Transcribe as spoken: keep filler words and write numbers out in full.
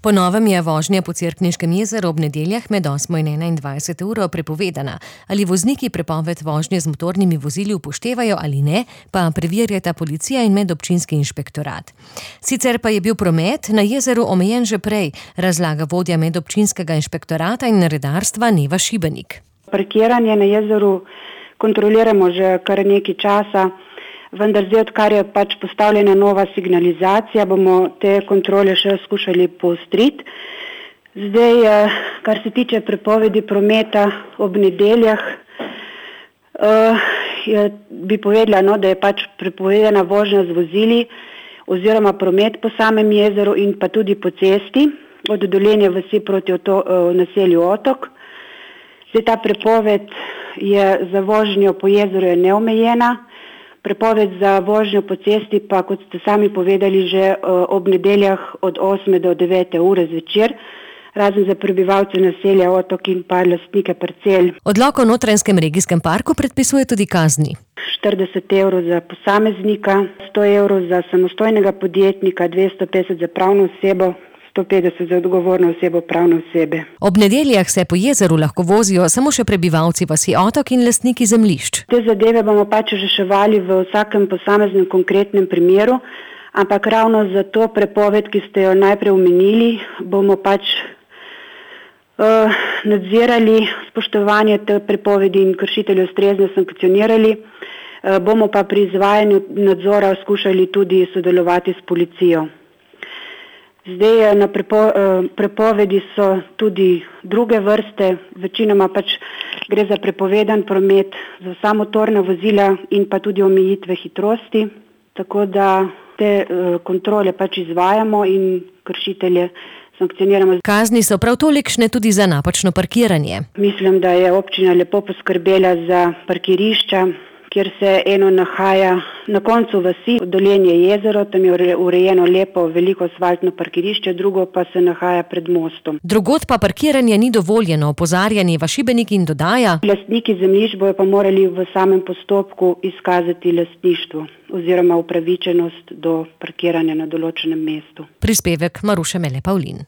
Po novem je vožnja po Cerkniškem jezeru ob nedeljah med osmo in enaindvajseto uro prepovedana. Ali vozniki prepoved vožnje z motornimi vozili upoštevajo ali ne, pa preverjata policija in medobčinski inšpektorat. Sicer pa je bil promet na jezeru omejen že prej, razlaga vodja medobčinskega inšpektorata in redarstva Neva Šibenik. Parkiranje na jezeru kontroliramo že kar nekaj časa, vendar zdaj, odkar je pač postavljena nova signalizacija, bomo te kontrole še skušali poostriti. Zdaj, kar se tiče prepovedi prometa ob nedeljah, je, bi povedala, no, da je pač prepovedana vožnja z vozili oziroma promet po samem jezeru in pa tudi po cesti od Dolenje vasi proti oto, naselju Otok. Zdaj, ta prepoved je za vožnjo po jezeru je neomejena. Prepoved za vožnjo po cesti pa, kot ste sami povedali, že ob nedeljah od osme do devete ure zvečer, razen za prebivalce naselja Otok in pa lastnike parcel. Odlok o Notranjskem regijskem parku predpisuje tudi kazni. štirideset evrov za posameznika, sto evrov za samostojnega podjetnika, dvesto petdeset za pravno osebo, sto petdeset za odgovorno osebo pravne osebe. Ob nedeljah se po jezeru lahko vozijo samo še prebivalci vasi Otok in lastniki zemljišč. Te zadeve bomo pač reševali v vsakem posameznem konkretnem primeru, ampak ravno za to prepoved, ki ste jo najprej omenili, bomo pač uh, nadzirali spoštovanje te prepovedi in kršitelje ustrezno sankcionirali. Uh, bomo pa pri izvajanju nadzora skušali tudi sodelovati s policijo. Zdaj na prepo, prepovedi so tudi druge vrste, večinoma pač gre za prepovedan promet za vsa motorna vozila in pa tudi omejitve hitrosti, tako da te kontrole pač izvajamo in kršitelje sankcioniramo. Kazni so prav tolikšne tudi za napačno parkiranje. Mislim, da je občina lepo poskrbela za parkirišča, kjer se eno nahaja na koncu vasi, Dolenje jezero, tam je urejeno lepo veliko asfaltno parkirišče, drugo pa se nahaja pred mostom. Drugod pa parkiranje ni dovoljeno, opozarja Neva Šibenik in dodaja: Lastniki zemljišč bojo pa morali v samem postopku izkazati lastništvo oziroma upravičenost do parkiranja na določenem mestu. Prispevek Maruše Mele Pavlin.